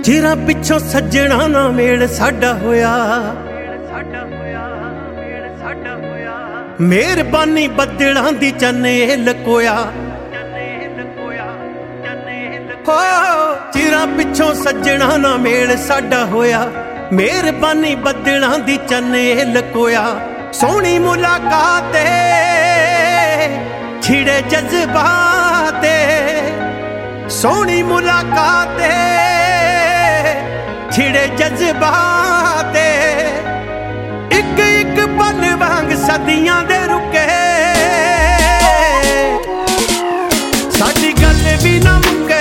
ਚਿਰਾਂ ਪਿੱਛੋਂ ਸੱਜਣਾ ਨਾ ਮੇਲ ਸਾਡਾ ਹੋਇਆ, ਮਿਹਰਬਾਨੀ ਬੱਦਲਾਂ ਦੀ ਚੰਨੇ ਲਕੋਇਆ। ਹੋ ਚਿਰਾਂ ਪਿੱਛੋਂ ਸੱਜਣਾ ਨਾ ਮੇਲ ਸਾਡਾ ਹੋਇਆ, ਮਿਹਰਬਾਨੀ ਬੱਦਲਾਂ ਦੀ ਚੰਨੇ ਲਕੋਇਆ। ਸੋਹਣੀ ਮੁਲਾਕਾਤ ਛਿੜੇ ਜਜ਼ਬਾਤ, ਸੋਹਣੀ ਮੁਲਾਕਾਤ ਛਿੜੇ ਜਜ਼ਬਾਤ। ਇੱਕ ਇੱਕ ਪਲ ਵਾਂਗ ਸਦੀਆਂ ਦੇ ਰੁਕੇ, ਸਾਡੀ ਗੱਲ ਵੀ ਨਾ ਮੁੱਕੇ,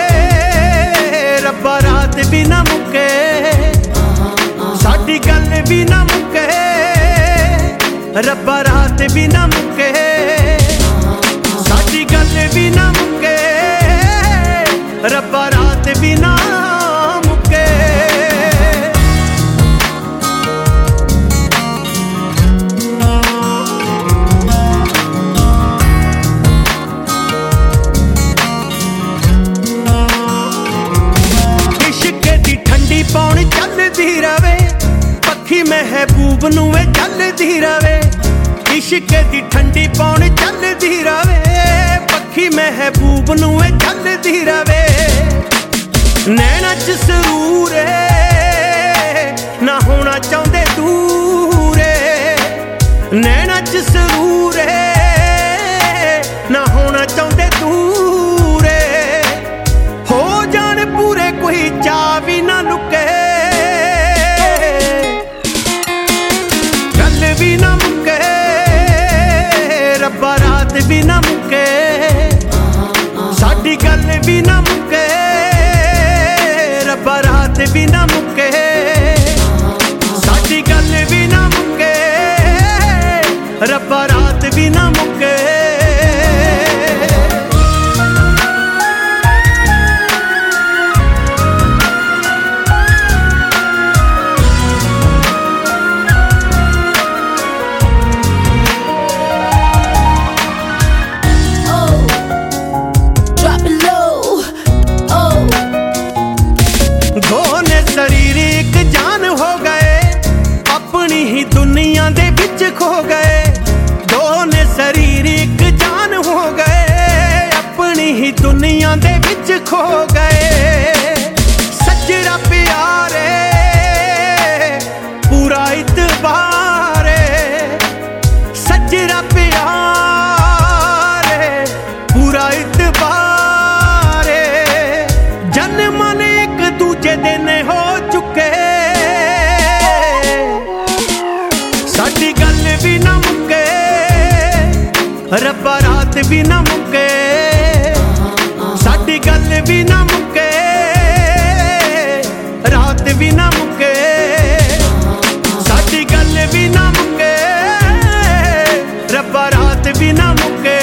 ਰੱਬਾ ਰਾਤ ਵੀ ਨਾ ਮੁੱਕੇ, ਸਾਡੀ ਗੱਲ ਵੀ ਨਾ ਮੁੱਕੇ, ਰੱਬਾ ਰਾਤ ਵੀ ਨਾ ਮੁੱਕੇ, ਸਾਡੀ ਗੱਲ ਵੀ ਨਾ ਮੁੱਕੇ, ਰੱਬਾ ਰਾਤ ਵੀ ਨਾ ਮੁੱਕੇ। ਇਸ਼ਕ ਦੀ ਠੰਡੀ ਪੌਣ ਚੱਲਦੀ ਰਵੇ, ਪੱਖੀ ਮਹਿਬੂਬ ਨੂੰ ਵੇ ਚੱਲਦੀ ਰਵੇ। ਇਸ਼ਕ ਦੀ ਠੰਡੀ ਪੌਣ ਚੱਲਦੀ ਰਵੇ, ਪੱਖੀ ਮਹਿਬੂਬ ਨੂੰ ਵੇ ਚੱਲਦੀ ਰਵੇ। ਨੈਣਾ ਚ ਸਰੂਰ ਨਾ ਹੋਣਾ ਚਾਹੁੰਦੇ ਦੂਰ, ਨੈਣਾ ਚ ਸਰੂਰ ਨਾ ਹੋਣਾ ਚਾਹੁੰਦੇ ਦੂਰ। ਹੋ ਜਾਣ ਪੂਰੇ ਕੋਈ ਚਾਅ ਵੀ ਨਾ ਲੁਕੇ, ਗੱਲ ਵੀ ਨਾ ਮੁੱਕੇ, ਰੱਬਾ ਰਾਤ ਵੀ ਨਾ ਮੁੱਕੇ, ਸਾਡੀ ਗੱਲ ਵੀ ਨਾ ਮੁੱਕੇ, ਰੱਬਾ ਰਾਤ ਵੀ ਨਾ ਮੁੱਕੇ, ਸਾਡੀ ਗੱਲ ਵੀ ਨਾ ਮੁੱਕੇ, ਰੱਬਾ ਰਾਤ ਵੀ ਨਾ ਮੁੱਕੇ। ਦੋਨੇ ਸਰੀਰ ਇੱਕ ਜਾਨ ਹੋ ਗਏ, ਆਪਣੀ ਹੀ ਦੁਨੀਆ ਦੇ ਵਿੱਚ ਖੋ ਗਏ। ਦੋਨੇ ਸਰੀਰ ਇੱਕ ਜਾਨ ਹੋ ਗਏ, ਆਪਣੀ ਹੀ ਦੁਨੀਆ ਦੇ ਵਿੱਚ ਖੋ ਗਏ। ਸੱਜਣਾ ਪਿਆਰੇ ਪੂਰਾ ਇਤਬਾਰੇ, ਸੱਜਣਾ ਪਿਆਰੇ ਪੂਰਾ ਇਤਬਾਰੇ। ਜਨਮਾਂ ਨੇ ਇੱਕ ਦੂਜੇ ਦੇ ਨੇ ਹੋ ਚੁੱਕੇ, ਸਾਡੀ ਗੱਲ ਵੀ ਨਾ ਮੁੱਕੇ, ਰੱਬਾ ਰਾਤ ਵੀ ਨਾ ਮੁੱਕੇ, ਸਾਡੀ ਗੱਲ ਵੀ ਨਾ ਮੁੱਕੇ, ਰਾਤ ਵੀ ਨਾ ਮੁੱਕੇ, ਸਾਡੀ ਗੱਲ ਵੀ ਨਾ ਮੁੱਕੇ, ਰੱਬਾ ਰਾਤ ਵੀ ਨਾ ਮੁੱਕੇ।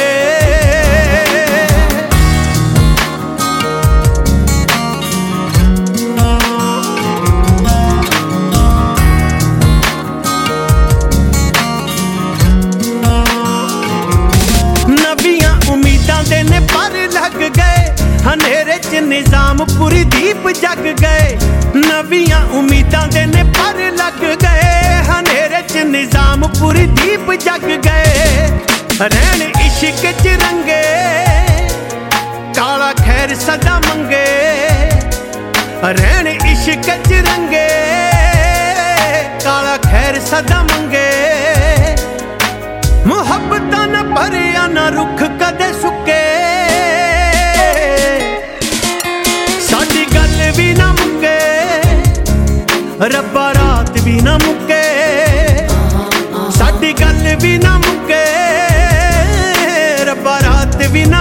ਨਵੀਆਂ ਉਮੀਦਾਂ ਦੇ ਨੇ ਪਰ ਲੱਗ ਗਏ, ਹਨੇਰੇ ਚ ਨਿਜ਼ਾਮ ਪੂਰੀ ਦੀਪ ਜਗ ਗਏ। ਨਵੀਆਂ ਉਮੀਦਾਂ ਦੇ ਨੇ ਪਰ ਲੱਗ ਗਏ, ਹਨੇਰੇ ਚ ਨਿਜ਼ਾਮ ਪੂਰੀ ਦੀਪ ਜਗ ਗਏ। ਰਹਿਣ ਇਸ਼ਕ ਚ ਰੰਗੇ, ਕਾਲਾ ਖੈਰ ਸਦਾ ਮੰਗੇ, ਰਹਿਣ ਇਸ਼ਕ ਚ ਰੰਗੇ, ਕਾਲਾ ਖੈਰ ਸਦਾ ਮੰਗੇ। ਮੁਹੱਬਤਾਂ ਨਾ ਭਰਿਆ ਨਾ ਰੁੱਖ ਕਦੇ ਸੁੱਕੇ, ਸਾਡੀ ਗੱਲ ਵੀ ਨਾ ਮੁੱਕੇ, ਰੱਬਾ ਰਾਤ ਵੀ ਨਾ ਮੁੱਕੇ, ਸਾਡੀ ਗੱਲ ਵੀ ਨਾ ਮੁੱਕੇ, ਰੱਬਾ ਰਾਤ ਵੀ ਨਾ